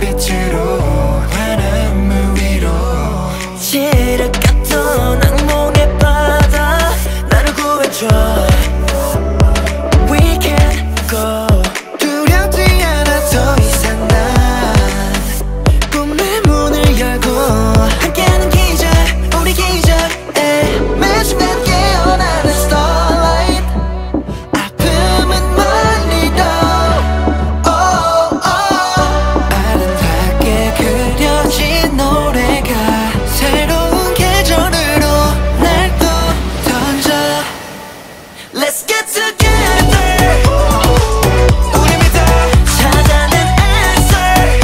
빛으로 바람을 위로 지륵 같던 악몽의 바다 나를 구해줘. We can go. 두렵지 않아 더 이상 난 꿈의 문을 열고 함께하는 기절 우리 기절에 매 순간 깨어나는 starlight 아픔은 멀리도 아름답게 그려진 노래가 새로운 계절으로 날 또 던져. Let's get together. 우리 믿어 찾아낸 answer.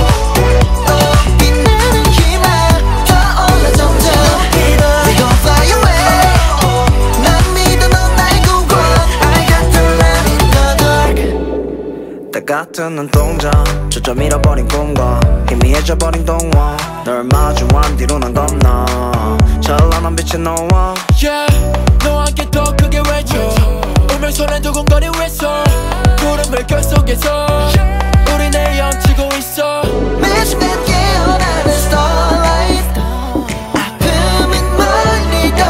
빛나는 희망 떠올라 점점 We gon' fly away 난 믿어 넌 날 구워 I got the light in the dark. 때 같은 눈동자 초점 잃어버린 꿈과 희미해져버린 동화 널 마주한 뒤로 난 겁나 찬란한 빛의 너와 Yeah, 너와 함께 더 크게 외쳐 울면서는 두근거린 외쳐 구름을 결 속에서 우리 헤엄치고 있어. 매 순간 깨어나는 starlight 아픔은 멀리도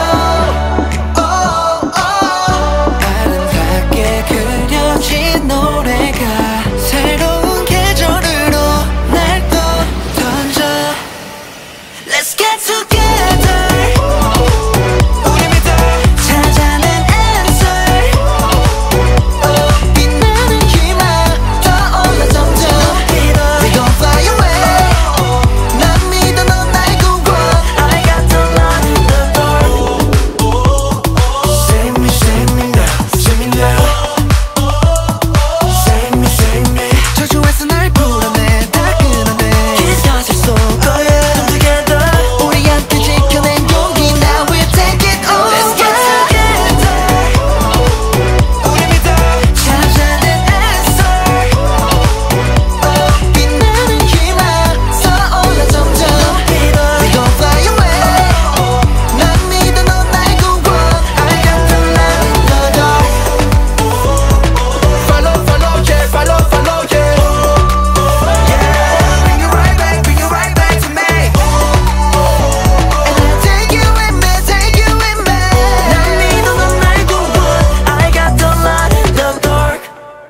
아름답게 그려진 노래가 새로운 계절으로 날 또 던져. Let's get together. 우리 믿어 찾아낸 answer. 빛나는 희망 떠올라 점점 We gon' fly away 난 믿어 넌 날 구워 I got the light in the dark. Save me, save me now, save me now Save me, save me 저주에서 날 풀어내 다 끊어내 Kiss 가슴 속 Come together. 우리 함께 지켜낸 용기 Now we'll take it all Let's get together. 우리 믿어 찾아낸 answer 빛나는 희망 떠올라 점점 We gon' fly away 난 믿어 넌 날 구워 I got the light in the dark Follow, follow, yeah, follow, follow, yeah. Yeah, bring it right back to me And I'll take you with me, take you with me 난 믿어 넌 날 구워. I got the light in the dark.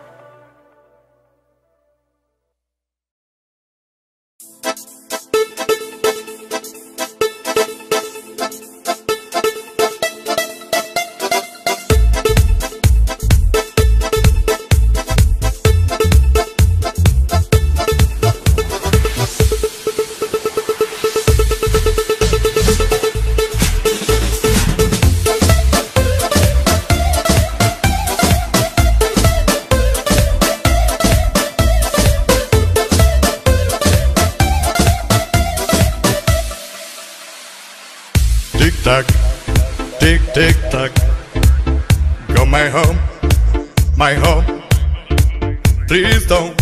Tick tock, tick tick tock. Go my home, my home. Please don't